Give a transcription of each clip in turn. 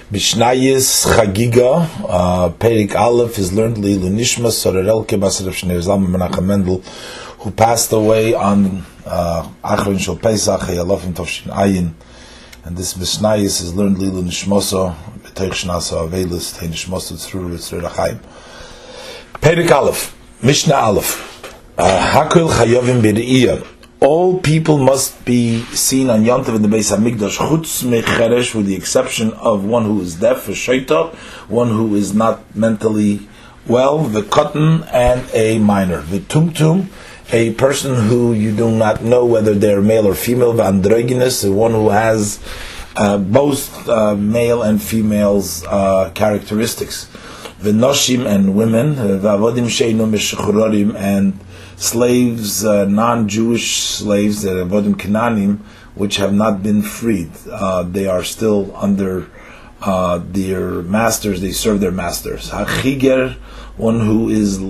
Mishnayis Chagiga, Perik Aleph is learned Lilu Nishma Sorarelke Basar Shnei Zalman Menachem Mendel, who passed away on Achron Shel Pesach Hayalofim Tovshin Ayin, and this Mishnayis is learned Lilu Nishmoso B'Teich Shnasa Avelis Tei Nishmoso Tzrur Tzrur Achayim. Perik Aleph, Mishnah Aleph, Hakol Chayovim B'Re'iyah. All people must be seen on Yom Tov in the Beis Hamikdash, chutz mecheresh, with the exception of one who is deaf, a shayta, one who is not mentally well, the cotton, and a minor. The tumtum, a person who you do not know whether they're male or female, the androgynous, the one who has both male and female's characteristics. The noshim and women, the avodim sheinu meshuchrorim, and slaves, non-Jewish slaves, the avodim Kananim, which have not been freed. They are still under their masters. They serve their masters. Hachiger, one who is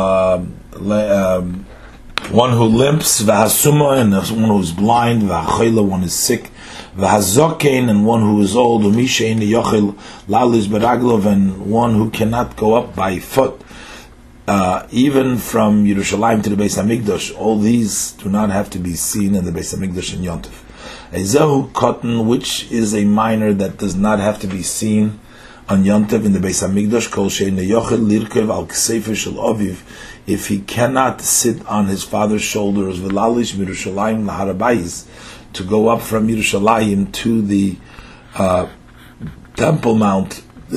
one who limps. V'hasuma, and one who is blind. V'hachoila, one is sick. V'hazokein, and one who is old. U'mishein yochel lalis beraglov, and one who cannot go up by foot. Even from Yerushalayim to the Beis Hamikdash, all these do not have to be seen in the Beis Hamikdash in Yom Tov. Ezehu cotton, which is a minor that does not have to be seen on Yom Tov in the Beis Hamikdash, kol she'ein yochel lirkev al kseifer shel aviv, if he cannot sit on his father's shoulders, v'lalish Yerushalayim laharabayis, to go up from Yerushalayim to the Temple Mount.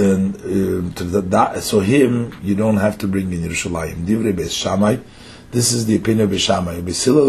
So him you don't have to bring in Yerushalayim. Divrei Beis Shammai, this is the opinion of Beis Shammai. Beis Hillel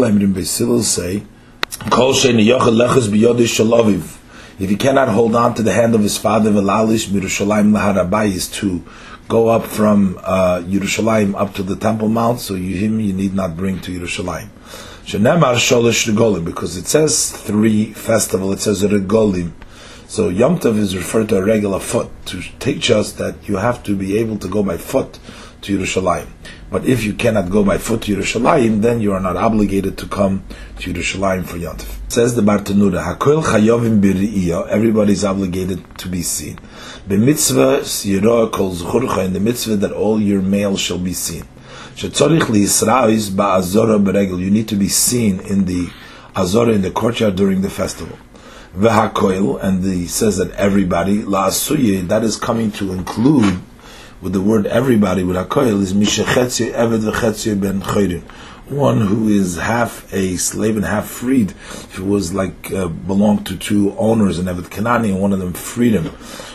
say, Kol she'ein yochel lechus b'yodei shel aviv, if he cannot hold on to the hand of his father, v'lalish Yerushalayim laharabayis, to go up from Yerushalayim up to the Temple Mount, so you need not bring to Yerushalayim. Shenemar sholosh regolim, because it says 3 festival, it says regolim. So Yom Tov is referred to a regular foot, to teach us that you have to be able to go by foot to Yerushalayim. But if you cannot go by foot to Yerushalayim, then you are not obligated to come to Yerushalayim for Yom Tov. Says the Bartanura, Hakol Chayovim B'Re'iyah, everybody is obligated to be seen. B'mitzvah Yirah Kol Zchurcha, in the mitzvah that all your males shall be seen. Shetzorich liYisra'is ba'azora b'regel, you need to be seen in the azora, in the courtyard during the festival. V'hakoil, and he says that everybody, la'asuye, that is coming to include, with the word everybody, with hakoil, is mishechetzi eved v'chetzi ben choyrin, one who is half a slave and half freed. If it was like belonged to 2 owners, and eved Kanani, and one of them freed him.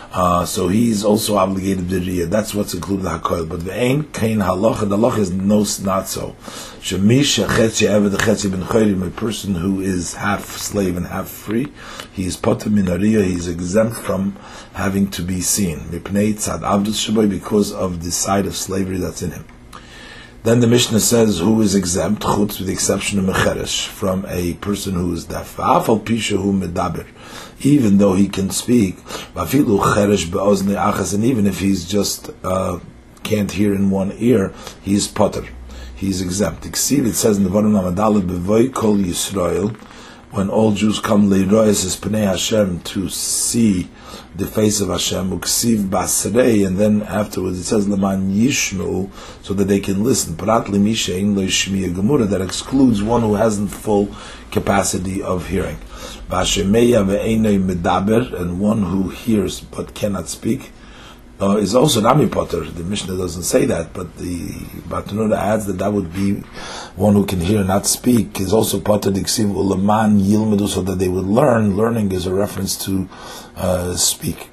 So he's also obligated to Riyah. That's what's included in hakoil. But the ain kain halacha, the halacha is not so. Shemish chetzi eved chetzi ben choyrim, a person who is half slave and half free, he is poter min Riyah, he is exempt from having to be seen. Mipnei tzad avdus shaboy, because of the side of slavery that's in him. Then the Mishnah says, who is exempt? Chutz, with the exception of mecheresh, from a person who is deaf. V'afal pisha hu medaber, even though he can speak. V'afilu cheresh be'oznei achas, and even if he's just can't hear in one ear, he's poter. He's exempt. It says in the Varim Lamadalad, b'voy kol Yisrael, when all Jews come leiroyes es pnei Hashem, to see the face of Hashem, uksiv basrei, and then afterwards it says leman yishnu, so that they can listen. Prat lemishein lo yishmiya gemura, that excludes one who hasn't full capacity of hearing. Vashemeya ve'enei medaber, and one who hears but cannot speak, is also Nami Potter. The Mishnah doesn't say that, but the Bartanura adds that would be one who can hear and not speak, is also Potter Diksiv Ulaman Yilmedu, so that they would learn. Learning is a reference to speak.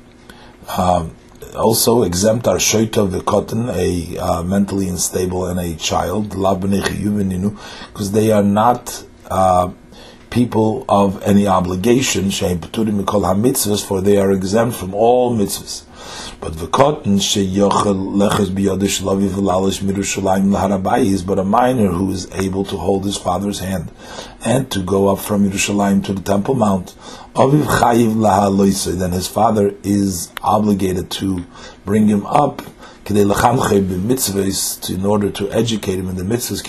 Also exempt are Shoita V'Kotten, a mentally unstable, and a child, because they are not people of any obligation, for they are exempt from all mitzvahs. But the cotton but a minor who is able to hold his father's hand and to go up from Yerushalayim to the Temple Mount, then his father is obligated to bring him up in order to educate him in the mitzvahs,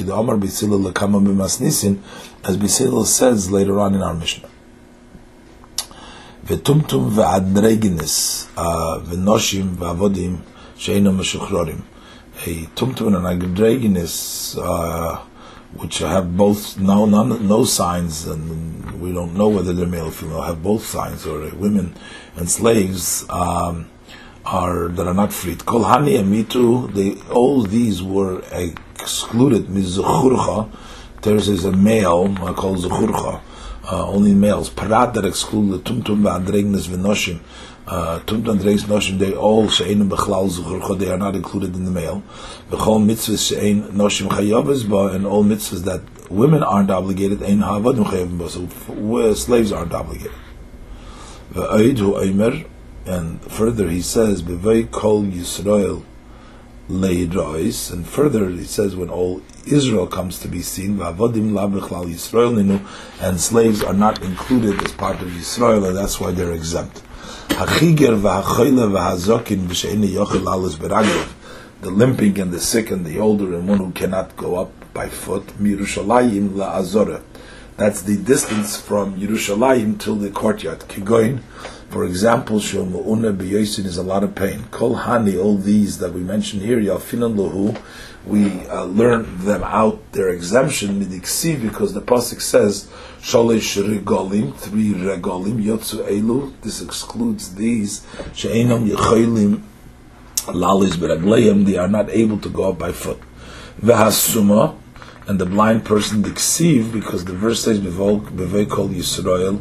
as Beis Hillel says later on in our Mishnah. V'tumtum v'adreginis v'noshim v'avodim she'eino meshuchrorim. A tumtum and adreginis, which have both no signs, and we don't know whether they're male or female, have both signs, or women and slaves that are not freed. Kol hani emitu, all these were excluded. Mizuchurcha, there is a male called zuchurcha, only males. Parat that exclude the tumtum v'adregnes v'noshim. Tumtum v'adregnes v'noshim, they all she'enim b'chlal zuchurcha, they are not included in the male. V'chol mitzvahs she'ein noshim chayavas ba, and all mitzvahs that women aren't obligated, ein ha'avadim chayavim ba, so slaves aren't obligated. V'oid hu oimer, and further he says, b'vei kol Yisrael le'idrois, and further he says, when all Israel comes to be seen, v'avodim la b'chlal Yisrael ninu, and slaves are not included as part of Yisrael, and that's why they're exempt. Hachiger v'hachoyle v'hazokin v'she'eni yochel alis b'raglav, the limping and the sick and the older and one who cannot go up by foot, mirushalayim la'azorah, that's the distance from Yerushalayim till the courtyard. Kigoin, for example, Shulmu'una b'yosin is a lot of pain. Kol hani, all these that we mentioned here, Yafinan Lahu, we learn them out, their exemption, Midiksiv, because the Pasuk says, Sholish regolim, 3 regolim, Yotzu Elu, this excludes these, She'enam Yecholim, Lalis Beragleim, they are not able to go up by foot. V'hasuma, and the blind person, Diksiv, because the verse says, Bevei Kol Yisrael,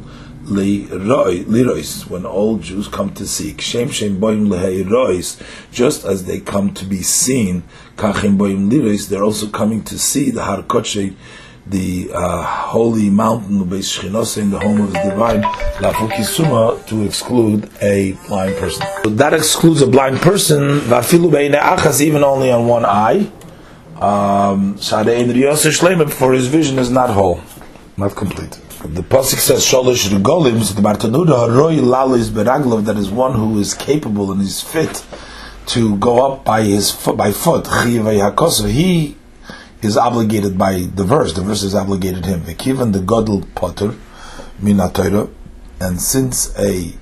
Lirois, when all Jews come to seek, Shem Boim Leheirois, just as they come to be seen, Kachem Boim Lirois, they're also coming to see the Har Kodesh, the holy mountain, Beis Shchinoseh, in the home of the divine, Lafukisuma, to exclude a blind person. So that excludes a blind person, Vafilu Beine Achas, even only on one eye, for his vision is not whole, not complete. The pasuk says Sholosh Regolim, so the Bartanuda Haroi Lalis Beraglav, that is one who is capable and is fit to go up by foot. He is obligated by the verse. The verse is obligated him. V'kivan the Godel Potter Minatayra, and since an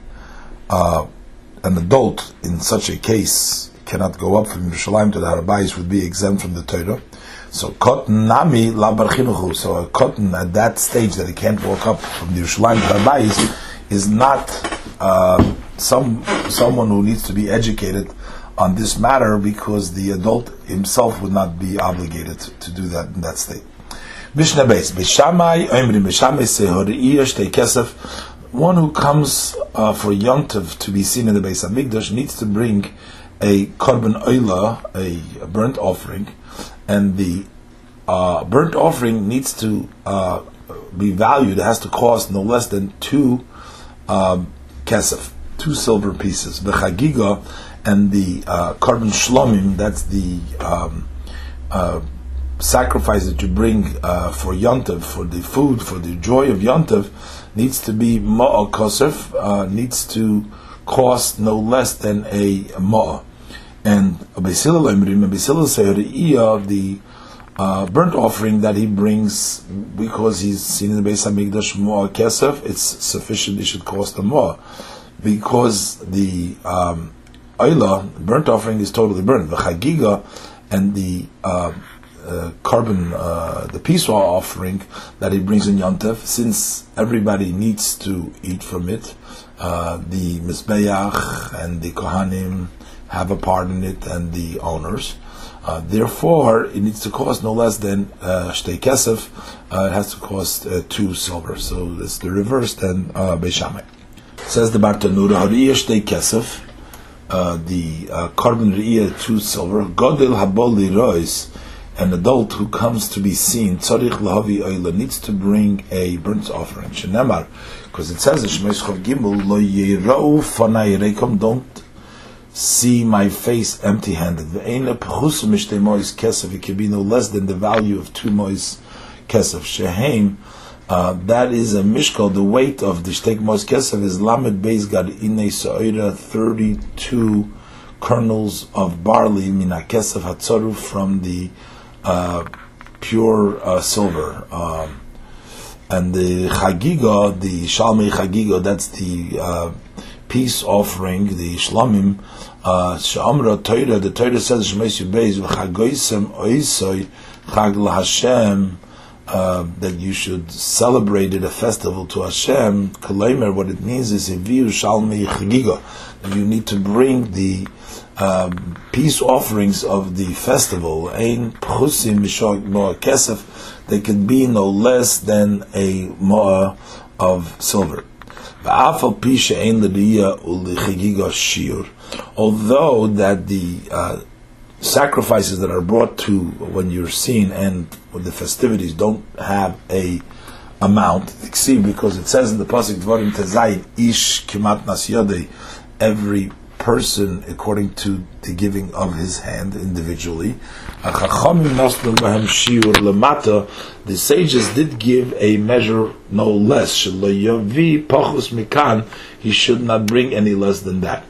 adult in such a case cannot go up from Yerushalayim to the Harabais, would be exempt from the Torah. So cotton nami la barchinuchu. So a cotton at that stage that he can't walk up from the Yerushalayim to Harabais is not someone who needs to be educated on this matter, because the adult himself would not be obligated to do that in that state. Mishnah Beis Beishamai Oimrim Beishamai Sehoriyah Shtei Kesef. One who comes for Yom Tov to be seen in the Beis Hamikdash needs to bring a korban oila, a burnt offering, and the burnt offering needs to be valued. It has to cost no less than 2 kesef, 2 silver pieces. V'chagiga, and the korban shlomim, that's the sacrifice that you bring for Yom Tov, for the food, for the joy of Yom Tov, needs to be ma'ah kosef, needs to cost no less than a ma'ah. And Beis say the burnt offering that he brings, because he's seen in the Beis Hamikdash ma'ah kesef, it's sufficient. It should cost a ma'ah, because the oila, burnt offering, is totally burnt. The chagiga and the carbon, the piswa offering that he brings in Yom Tov, since everybody needs to eat from it, the Mizbeach and the Kohanim have a part in it, and the owners. Therefore, it needs to cost no less than shtei kesef. It has to cost 2 silver. So it's the reverse than Beis Shammai. Says the Bartanura, Hariyah shtei kesef, the carbon Riyah 2 silver. Godel haboli rois, an adult who comes to be seen, tzarich lahavi oila, needs to bring a burnt offering. Shenemar, because it says, Shemais Chav Gimel, lo yirau fanai reikom, don't see my face empty-handed. It can be no less than the value of 2 mois kesef. Sheheim, that is a mishkal. The weight of the shtei mois kesef is lamed beis gad inei sa'ira, 32 kernels of barley, mina kesef hatzoru, from the pure silver. And the chagiga, the shalmei chagiga, that's the peace offering, the shlamim, she'amra Torah, the Torah says, Shemais Yubeis, v'chagoisem oisoi, chag l'Hashem, that you should celebrate it, a festival to Hashem. Kalemer, what it means is Eviu Shalmi Chagiga, that you need to bring the peace offerings of the festival. Ein Pchusim Mishok Moa Kesef, they can be no less than a Moa of silver. Although that the sacrifices that are brought to when you're seen and when the festivities don't have a amount, because it says in the pasuk Dvarim Tezayin Ish Kimat Nas Yodei, every person according to the giving of his hand individually. The sages did give a measure no less. He should not bring any less than that.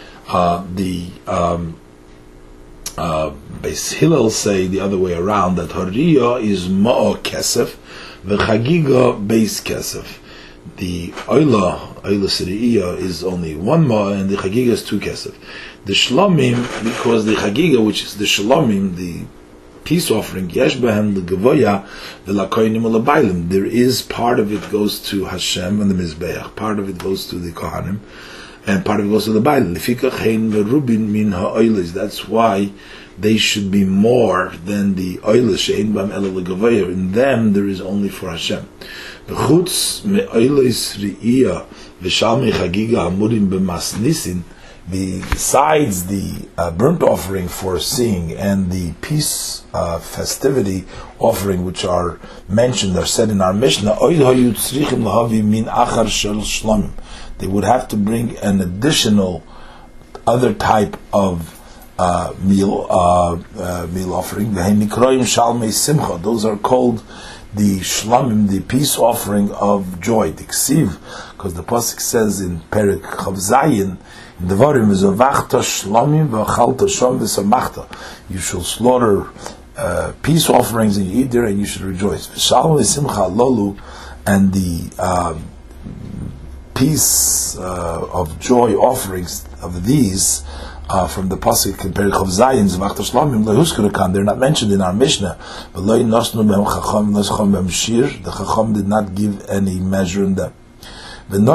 Beis Hillel say the other way around, that Hariya is Ma'o Kesef, V'chagiga Beis Kesef. The Oila Siriyah is only one Ma'o, and the Chagiga is 2 Kesef. The Shlomim, because the Chagiga, which is the Shlomim, the peace offering, Yesh Behem L'Gevoya V'Lakoinim U'Labailim, there is part of it goes to Hashem and the Mizbeach, part of it goes to the Kohanim, and part of it goes to the Bailim. That's why they should be more than the oilas. In them there is only for Hashem. Besides the burnt offering for seeing and the peace festivity offering, which are mentioned, are said in our Mishnah, they would have to bring an additional other type of meal offering. Those are called the shlamim, the peace offering of joy, the ksiv, because the pasuk says in Perek Chav Zayin, in the Dvarim, you shall slaughter peace offerings and you eat there and you should rejoice. And the peace of joy offerings of these from the pasuk in Perek Chav Zayin, they're not mentioned in our Mishnah. The Chacham did not give any measure in them. And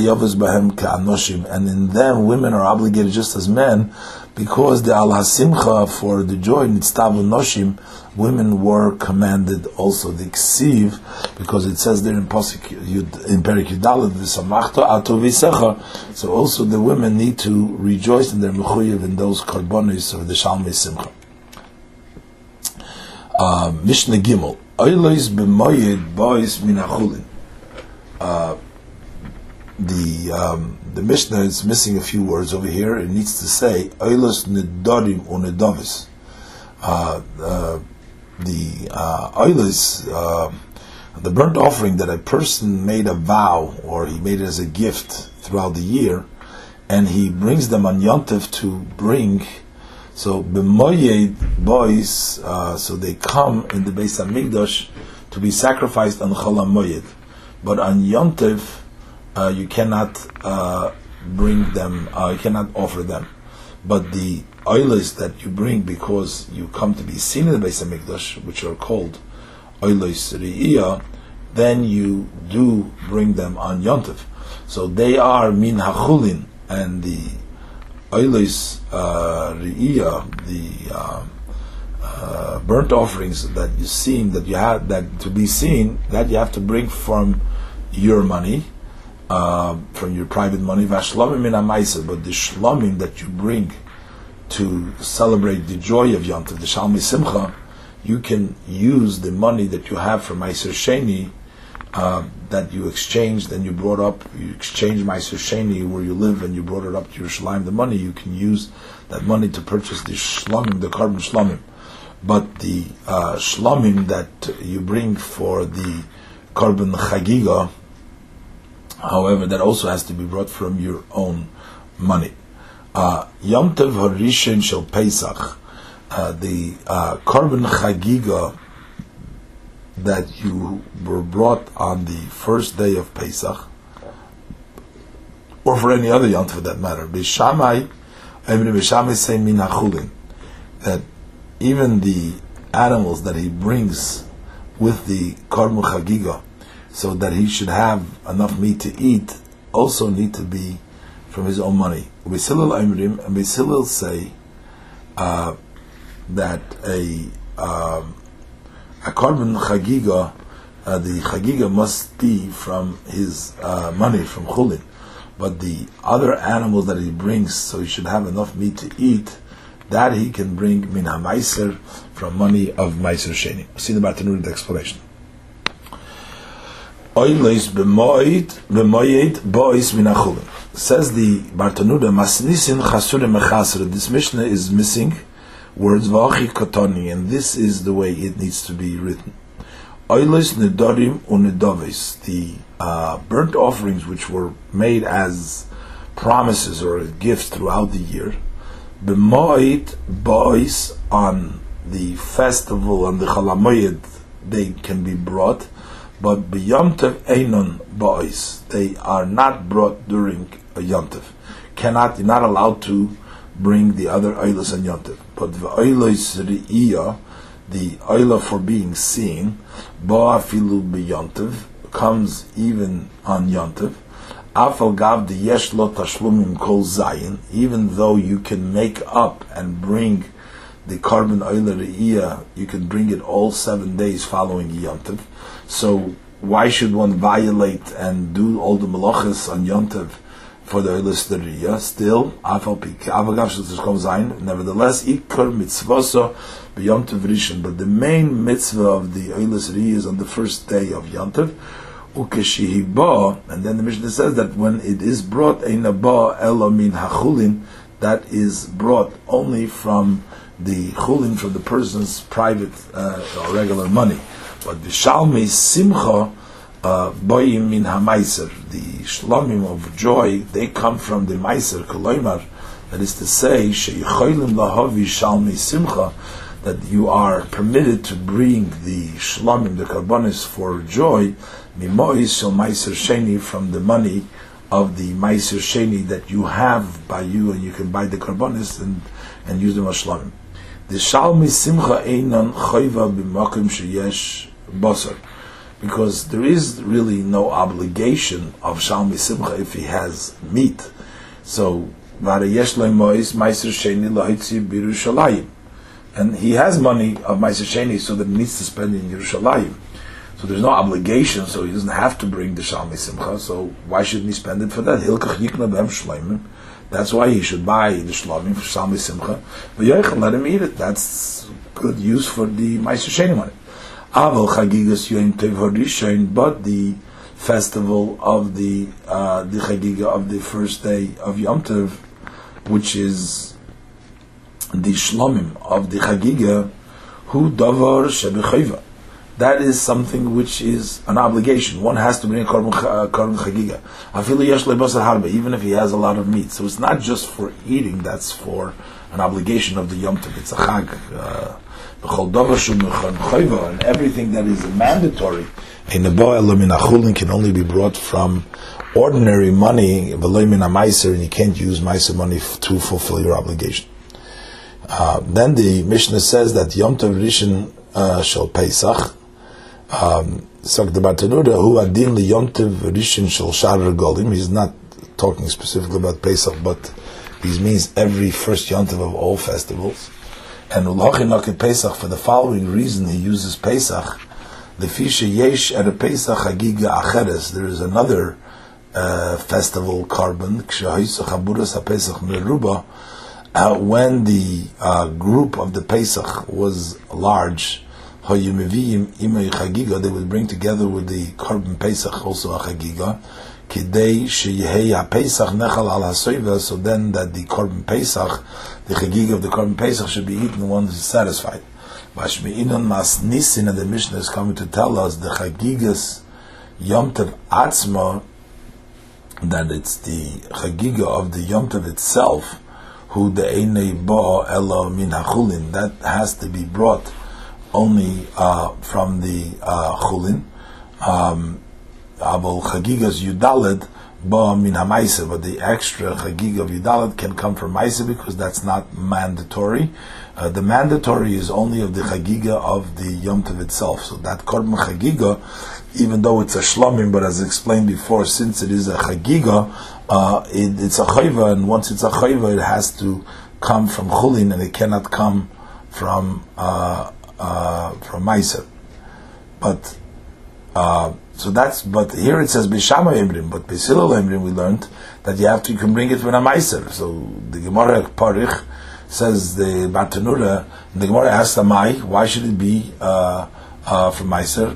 in them women are obligated just as men, because the al hasimcha, for the joy nitztav noshim, women were commanded also the ksiv, because it says there in pasuk in Perek Yudalet v'samachta ato v'secha. So also the women need to rejoice in their mechuyev in those karbonis of the shalmei simcha. Mishnah Gimel Oilos b'moyed bois min hachulin. The Mishnah is missing a few words over here. It needs to say Oilos nedarim unedavis. The oilos, the burnt offering that a person made a vow, or he made it as a gift throughout the year, and he brings them on Yontif to bring. So b'moyed bois, so they come in the Beis Hamikdash to be sacrificed on Chol HaMoyed, but on Yontif you cannot bring them, you cannot offer them. But the oilos that you bring because you come to be seen in the Beis Hamikdash, which are called oilos re'iyah, then you do bring them on Yontif. So they are min hachulin, and the oilos re'iyah, the burnt offerings that you seen, that you have, that to be seen, that you have to bring from your money, from your private money. V'ashlamim min ha'maisa, but the shlamim that you bring to celebrate the joy of Yom Tov, the Shalmei Simcha, you can use the money that you have from Meiser Sheni, that you exchanged and you brought up, you exchanged Meiser Sheni where you live and you brought it up to Yerushalayim, the money, you can use that money to purchase the shlamim, the carbon shlamim. But the shlamim that you bring for the carbon chagiga, however, that also has to be brought from your own money. Yom Tov Harishon Shel Pesach, the carbon chagiga that you were brought on the first day of Pesach, or for any other yontif for that matter. Bishamai say min hachulin, that even the animals that he brings with the korban chagiga, so that he should have enough meat to eat, also need to be from his own money. Beis Hillel Omrim, and Beis Hillel say that a korban chagiga, the chagiga must be from his money, from chulin. But the other animals that he brings, so he should have enough meat to eat, that he can bring min ha-meiser, from money of meiser sheni. See the Bartanura, the explanation. Oilos b'moyed bois min ha-chulin. Says the Bartanura, masnisin chasurim mechaser. This Mishnah is missing words v'achi katoni, and this is the way it needs to be written. Oilos nedarim unedavis. The burnt offerings which were made as promises or gifts throughout the year, b'moed bois, on the festival, on the Chalamoyed, they can be brought, but b'yomtev einon bois, they are not brought during a yomtev. You're not allowed to bring the other oilos and yomtev. But v'oilos re'iyah, the oila for being seen, bo'afilu b'yomtev, comes even on yomtev. Afal gav the yesh lo tashlumim kol zayin, even though you can make up and bring the korban oila re'iyah, you can bring it all 7 days following yomtev. So why should one violate and do all the malachas on yomtev for the oilas re'iyah? Still, afal gav shel kol zayin, nevertheless, ikar mitzvaso b'yomtev rishon. But the main mitzvah of the oilas re'iyah is on the first day of yomtev. And then the Mishnah says that when it is brought eina ba elo min hachulin, that is brought only from the chulin, from the person's private or regular money. But the shalmei simcha boyim min hamaiser, the shlomim of joy, they come from the meiser koloimar. That is to say, sheyicholim lahavi shalmei simcha, that you are permitted to bring the shlomim, the karbonis, for joy, mimois shel meiser sheni, from the money of the meiser sheni that you have by you, and you can buy the karbonis and use them as shlomim. The shalmi simcha einon choiva b'makom sheyesh basar, because there is really no obligation of shalmi simcha if he has meat. So v'arayesh leimois meiser sheni lahitzi b'Yerushalayim, and he has money of meiser sheni, so that he needs to spend in Yerushalayim. So there's no obligation, so he doesn't have to bring the Shalmei Simcha, so why shouldn't he spend it for that? Hilkach yikna b'hem shleimim. That's why he should buy the Shlomim for Shalmei Simcha. V'yoichel, let him eat it. That's good use for the Meiser Sheni money. Aval chagigas yoim tev harishain, but the festival of the chagiga of the first day of Yom Tov, which is the Shlomim of the chagiga, hu davar shebechayva. That is something which is an obligation. One has to bring a korban chagiga. Afilu yesh lebasar harbe, even if he has a lot of meat. So it's not just for eating, that's for an obligation of the Yom Tov. It's a chag. And everything that is mandatory in the bo'el min hachulin can only be brought from ordinary money, v'lo min hameiser, and you can't use meiser money to fulfill your obligation. Then the Mishnah says that Yom Tov Rishon shel Pesach, so the Bartanura, who adin li Yom Tov Rishon shel Shar Regolim, he's not talking specifically about Pesach, but he means every first Yom Tov of all festivals. And Ulachinok Pesach, for the following reason he uses Pesach, Lefisha Yesh at a Pesach Hagiga Acheres, there is another festival carbon, Kshahisu Chaburas HaPesach Meruba, when the group of the Pesach was large, they would bring together with the carbon Pesach also a Chagiga, so then that the carbon Pesach, the Chagiga of the carbon Pesach, should be eaten once it's satisfied. And the Mishnah is coming to tell us the Chagigas Yom Tov Atzma, that it's the Chagiga of the Yom Tov itself, who the Einei Ba Elo Min HaChulin, that has to be brought only from the Chulin. Abel Chagigas Yudaled Ba min ha'maiser, but the extra chagiga of Yudalet can come from maiser because that's not mandatory. The mandatory is only of the chagiga of the Yom Tov itself. So that korban chagiga, even though it's a shlomim, but as explained before, since it is a chagiga, it's a chayva, and once it's a chayva, it has to come from chulin, and it cannot come from maiser. But but here it says Bishama Emrim, but Besilal Emrim we learned that you can bring it from a Meiser. So the Gemara Parich says the Bartanura, the Gemara asks the Mai, why should it be from Meiser?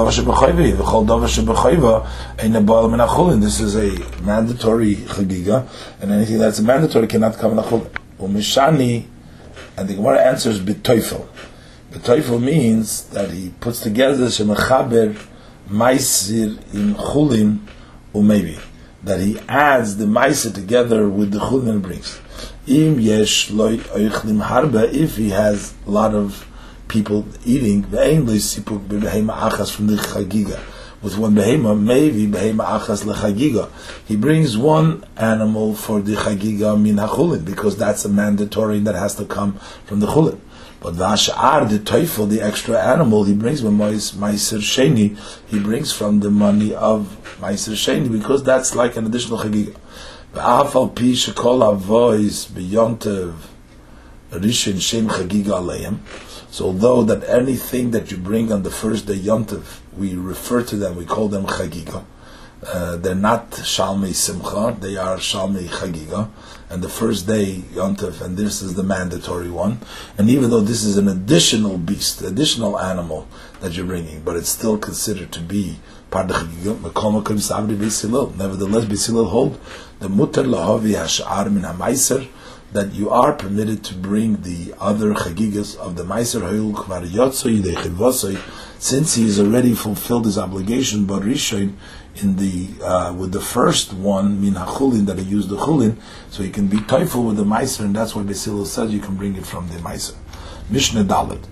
This is a mandatory chagiga, and anything that's a mandatory cannot come in a chulin. Umishani, and the Gemara answers B'toifel. B'toifel means that he puts together Shemechaber Maisir in Chulin umaybi, that he adds the Maisir together with the Chulin and brings. Im yesh loy oichlim harba, if he has a lot of people eating, ve'ein loy sipuk b'behema achas from the chagiga. With one behema, maybe behema achas lechagiga. He brings one animal for the chagiga min hachulin, because that's a mandatory that has to come from the chulin. But v'ashar, the teufel, the extra animal, he brings from meiser sheni. He brings from the money of meiser sheni, because that's like an additional chagiga. V'afal pi shekol avois b'yontev rishon shem chagiga aleim. So although that anything that you bring on the first day Yontev, we refer to them, we call them chagiga. They're not shalmei simcha, they are shalmei chagiga. And the first day Yontev, and this is the mandatory one. And even though this is an additional beast, additional animal that you're bringing, but it's still considered to be part of the chagiga. Nevertheless, Besilil hold the mutar lahavi hashar min hamaiser, that you are permitted to bring the other chagigas of the Meiser Hayul Kvar Yotzoi Dechivosoi, since he has already fulfilled his obligation, but Rishon in the with the first one Min HaChulin, that he used the Chulin, so he can be toiful with the Meiser, and that's why Besilil says you can bring it from the Meiser. Mishnah Dalet.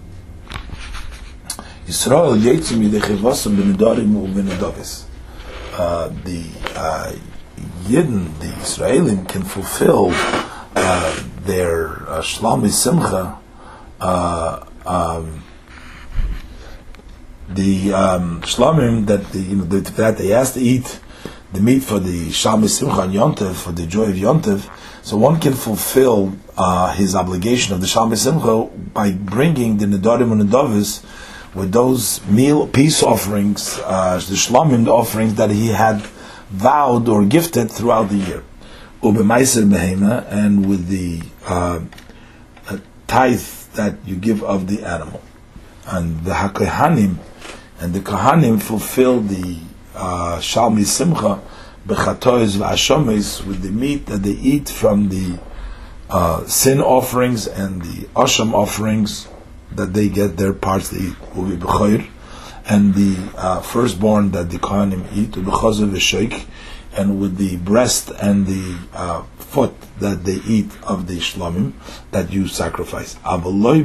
Yisrael Yetzim Yidechivosoi B'Nedarim U'B'Nedavis. The Yidden, the Israelim, can fulfill their Shlami Simcha, the Shlamim that they has to eat the meat for the Shlami Simcha and Yontev, for the joy of Yontev. So one can fulfill his obligation of the Shlami Simcha by bringing the Nedarim and Nedavis with those peace offerings, the Shlamim, the offerings that he had vowed or gifted throughout the year. Ubemaiser behema, and with the tithe that you give of the animal, and the hakohanim, and the kohanim fulfill the shalmi simcha bechatois v'ashomes, with the meat that they eat from the sin offerings and the asham offerings, that they get their parts to eat. Ubi b'choir, and the firstborn that the kohanim eat, ubechazer v'sheik, and with the breast and the foot that they eat of the shlamim that you sacrifice. But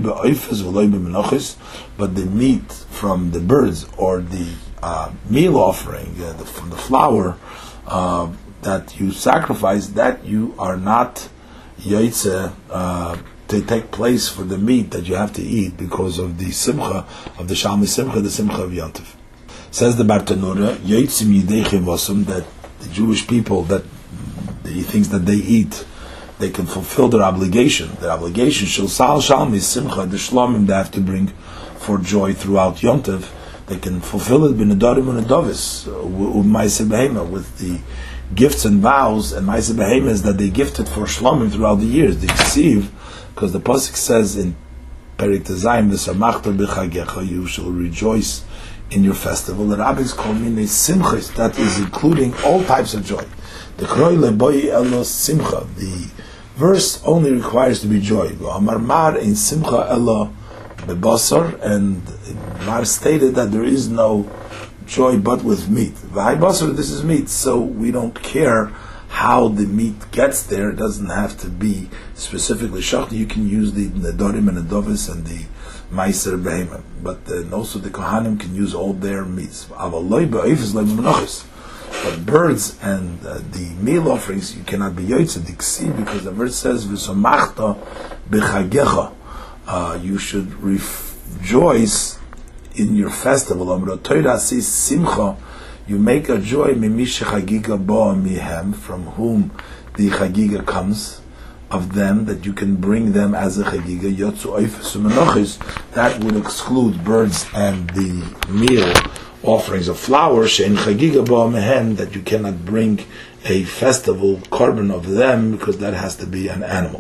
the meat from the birds or the meal offering from the flour that you sacrifice, that you are not yaitze to take place for the meat that you have to eat because of the simcha of the shalmi simcha, the simcha of Yontif. Says the Bartanura, yaitzim yideichim vasum, that the Jewish people, that the things that they eat, they can fulfill their obligation. Their obligation, shel sal shalmi simcha, the shlamim they have to bring for joy throughout Yontev, they can fulfill it b'nedarim and nedavis, ma'aser behema, with the gifts and vows and ma'aser behemas that they gifted for shlamim throughout the years. They receive, because the pasuk says in Perik Tezayim, v'samachta b'chagecha, you shall rejoice in your festival. The rabbis call minei simchas, that is including all types of joy. The Kroi leboi elos simcha, the verse only requires to be joy. Amar mar in simcha elo bebasar, and Mar stated that there is no joy but with meat. V'hai basar, this is meat, so we don't care how the meat gets there. It doesn't have to be specifically shachti. You can use the nedarim and nedavis and the meiser behema, but also the kohanim can use all their meats. But birds and the meal offerings, you cannot be yotzei diksi, because the verse says, "V'somachta b'chagecha." You should rejoice in your festival. Amro Torah says simcha. You make a joy mimish chagiga bo mihem, from whom the chagiga comes, of them, that you can bring them as a chagiga. Yotzu oifes u'menochis. That would exclude birds and the meal offerings of flowers. She'en chagiga bo mihem, that you cannot bring a festival korban of them, because that has to be an animal.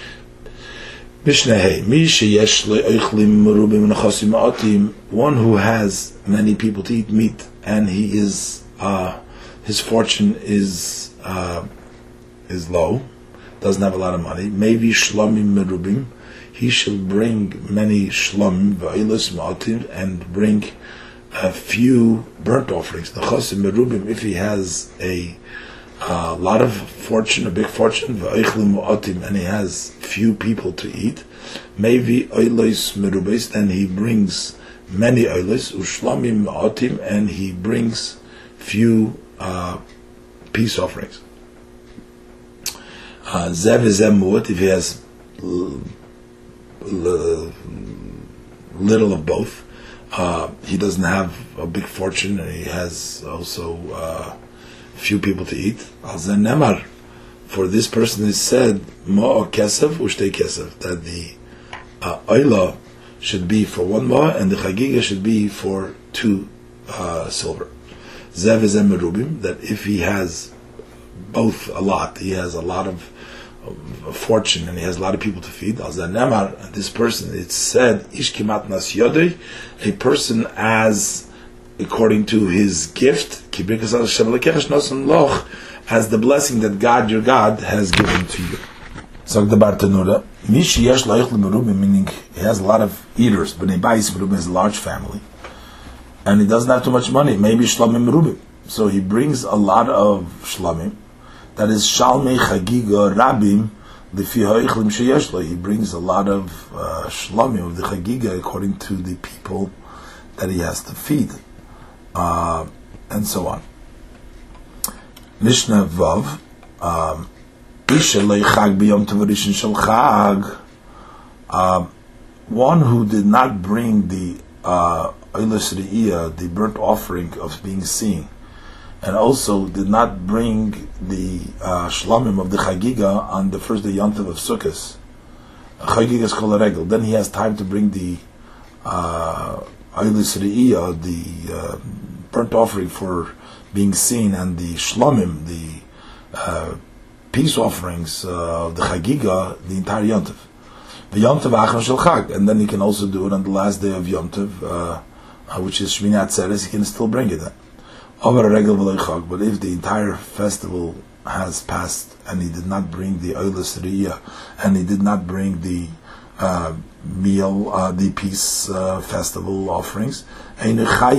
One who has many people to eat meat, and he is his fortune is low, doesn't have a lot of money. Maybe shlamim merubim, he shall bring many shlamim v'olos ma'atim, and bring a few burnt offerings. The chosim merubim, if he has a lot of fortune, a big fortune, and he has few people to eat, maybe oilos merubes, then he brings many oilos, ushlamim ma'atim, and he brings few peace offerings. Zev zemut, if he has little of both, he doesn't have a big fortune, and he has also few people to eat. Al-Zen Nemar, for this person is said, Ma'o Kesef, Ushtei Kesef, that the Oila should be for 1 Ma, and the Chagiga should be for 2 silver. Zev Ezem Merubim, that if he has both a lot, he has a lot of fortune, and he has a lot of people to feed. Al-Zen Nemar, this person, it's said, Ish Kimat Nas Yodei, a person as according to his gift, as the blessing that God, your God, has given to you. So the Bartanura, meaning he has a lot of eaters, but he has a large family, and he doesn't have too much money. Maybe shlamim merubim, so he brings a lot of shlamim. That is shalmei chagiga rabim lefi ha'ochlim sheyesh lo. He brings a lot of shlamim of the chagiga according to the people that he has to feed. And so on. Mishnah Vav, one who did not bring the oilos re'iyah, the burnt offering of being seen, and also did not bring the shlamim of the chagiga on the first day Yom Tov of Sukkot, chagigas kol regel, then he has time to bring the oilos re'iyah, the burnt offering for being seen, and the shlamim, the peace offerings of the chagiga, the entire Yom Tov. The Yom Tov Achron Shel Chag, and then he can also do it on the last day of Yom Tov, which is Shmini Atzeres. He can still bring it. Over a regel v'lo chag, but if the entire festival has passed and he did not bring the oilos re'iyah, and he did not bring the meal, the peace festival offerings, so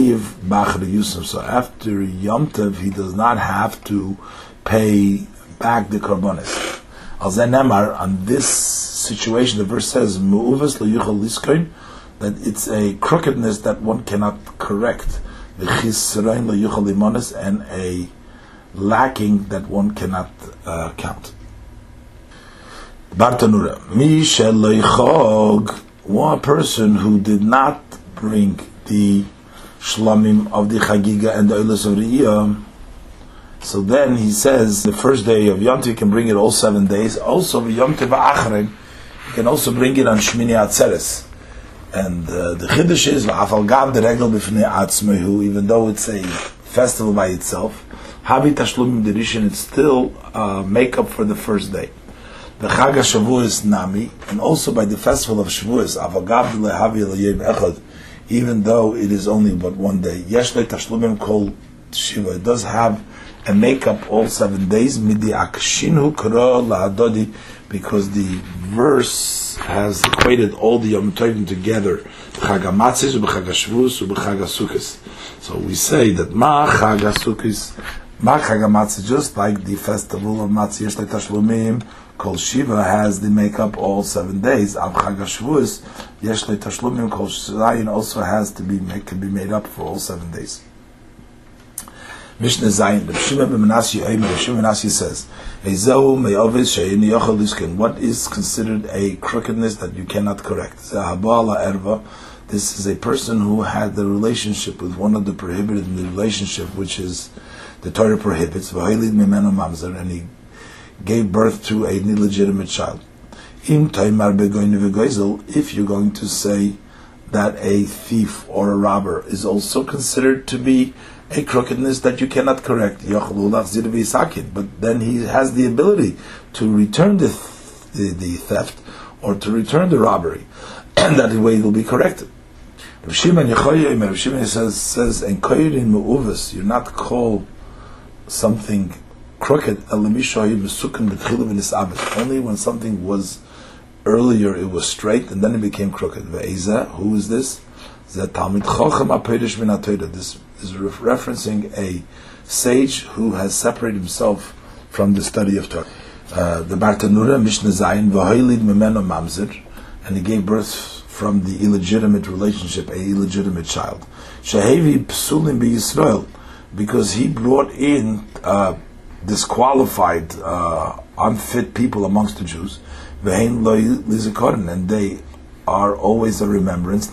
after Yom Tov he does not have to pay back the karbonis. On this situation, the verse says that it's a crookedness that one cannot correct, and a lacking that one cannot count. Bartanura, one person who did not bring the shlamim of the chagiga and the oilos of re'iyah, so then he says the first day of Yom Tov you can bring it all 7 days. Also Yom Tov Achron you can also bring it on Shmini Atzeres. And the chiddush is v'afal gav the regel b'fnei atzmehu, even though it's a festival by itself, havi tashlumim derishin, it's still make up for the first day. The Chag HaShavuos Nami, and also by the festival of Shavuos, Avagav lehavi l'yom echad, even though it is only but 1 day. Yesh le tashlumim kol shiva, it does have a make-up all 7 days. Midi akshinhu kro lahadodi, because the verse has equated all the Yom Tovim together. Chag HaMatzos u'Chag HaShavuos u'Chag HaSukkos. So we say that Ma Chag HaSukkos, Ma Chag HaMatzos, just like the festival of Matzah, Yesh le tashlumim Kol Shiva has the makeup all 7 days. Av Chag HaShavuos, Yesh le tashlumim Kol Shayin also has to be can be made up for all 7 days. Mishnah Zayin, Rav Shimon ben Menashe Omer, Rav Shimon ben Menashe says, Eizehu me'ovid she'eini yochel lisken. What is considered a crookedness that you cannot correct? Zahabala erva. This is a person who had the relationship with one of the prohibited in the relationship, which is the Torah prohibits, v'hoilid mimeno mamzer, and he gave birth to an illegitimate child. Im taimar begoyne v'goizel, if you're going to say that a thief or a robber is also considered to be a crookedness that you cannot correct, but then he has the ability to return the theft or to return the robbery, and that way it will be corrected. Rav Shimon says, "En koyrin me'uvas, you're not called something crooked only when something was earlier it was straight and then it became crooked." Who is this? This is referencing a sage who has separated himself from the study of Torah. The Bartanura, Mishnah Zayin, v'hoilid mimeno mamzer, and he gave birth from the illegitimate relationship, a illegitimate child. Shehevi psulim b'Yisrael, because he brought in disqualified, unfit people amongst the Jews, v'hein lo lizikorin, and they are always a remembrance.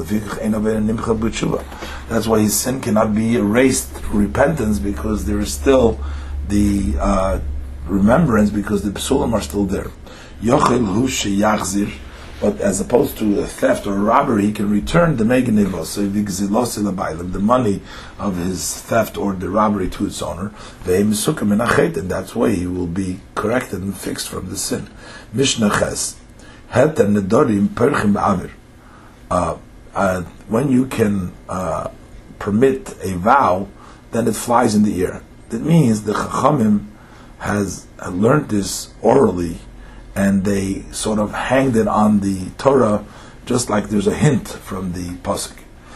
That's why his sin cannot be erased through repentance, because there is still the remembrance, because the psulim are still there. Yochel hu sheyachzir, but as opposed to a theft or a robbery, he can return the meganivos, so the money of his theft or the robbery to its owner, and that's why he will be corrected and fixed from the sin. Mishnah Ches. When you can permit a vow, then it flies in the air. That means the Chachamim has learned this orally, and they sort of hanged it on the Torah, just like there's a hint from the Pasuk.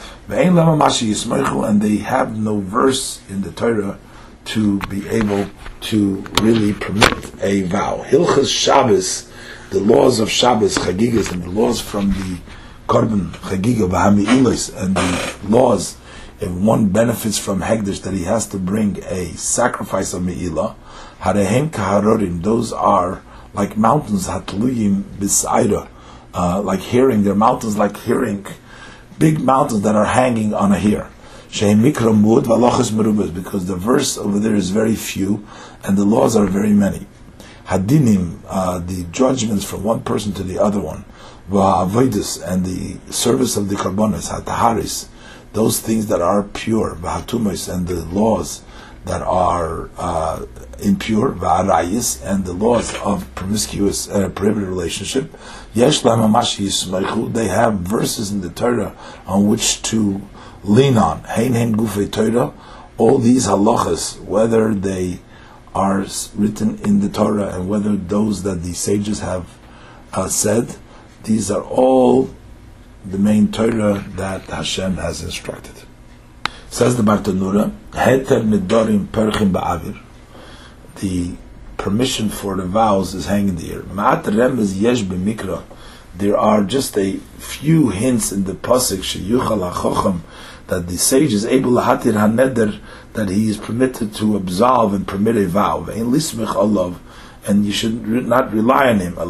And they have no verse in the Torah to be able to really permit a vow. Hilchas Shabbos, the laws of Shabbos, Chagigas, and the laws from the Korban, Chagiga, V'hami'ilos, and the laws, if one benefits from Hegdish, that he has to bring a sacrifice of Me'ilah, Harehem Kaharorim, those are like mountains, Hatluyim B'Saira, like hearing, they're mountains like hearing, big mountains that are hanging on a hair. Shehem Mikra Mud V'Alochas Merubas, because the verse over there is very few, and the laws are very many. Hadinim, the judgments from one person to the other one, va'avodas, and the service of the karbonos, hataharis, those things that are pure, va'hatumos, and the laws that are impure, va'arayis, and the laws of promiscuous prohibited relationship. Yesh la'mamash yismeichu, they have verses in the Torah on which to lean on. Hein gufei Torah, all these halachas, whether they are written in the Torah and whether those that the sages have said, these are all the main Torah that Hashem has instructed. Says the Bartanura, Heter Nidorim Perchim Ba'avir, the permission for the vows is hanging in the air. Ma'at Remez Yesh B'Mikra, there are just a few hints in the Pasuk, Sheyuchal HaChocham, that the sage is able lahatir haneder, that he is permitted to absolve and permit a vow. And you should not rely on him.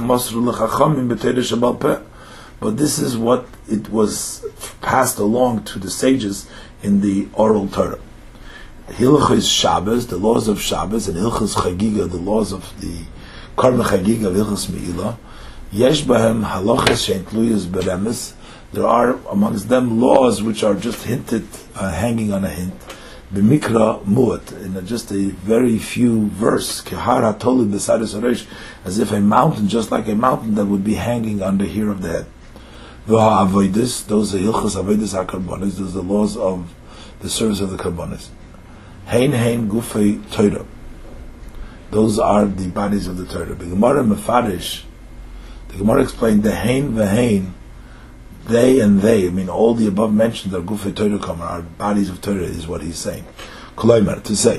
But this is what it was passed along to the sages in the oral Torah. Hilchos Shabbos, the laws of Shabbos, and Hilchos Chagiga, the laws of the Korban Chagiga of Hilchos Me'ilah. Yesh bahem halachas she'en tluyos beremes. There are amongst them laws which are just hinted, hanging on a hint. B'mikra mu'at, in just a very few verse, kehara toli b'saris haresh, as if a mountain, just like a mountain that would be hanging on the hair of the head. V'ha avoidus, those are hilchos avoidus ha-karbonis, those are the laws of the service of the karbonis. Hein gufei Torah, those are the bodies of the Torah. B'gemara mefarish, the Gemara explained the hein v'hein, they and they, I mean all the above mentioned are Gufei Torah Kamar, are bodies of Torah, is what he's saying. Koloimer, to say,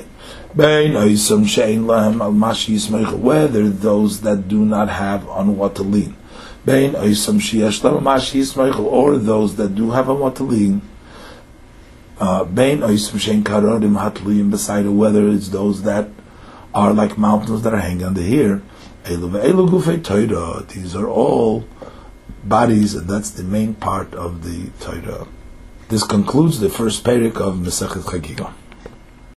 whether those that do not have on what to lean, or those that do have on what to lean, Bein oisim shein karorim hatluyim beside, whether it's those that are like mountains that are hanging under here. Elu ve'elu gufei Torah. These are all bodies, and that's the main part of the Torah. This concludes the first parak of Masechet Chagiga.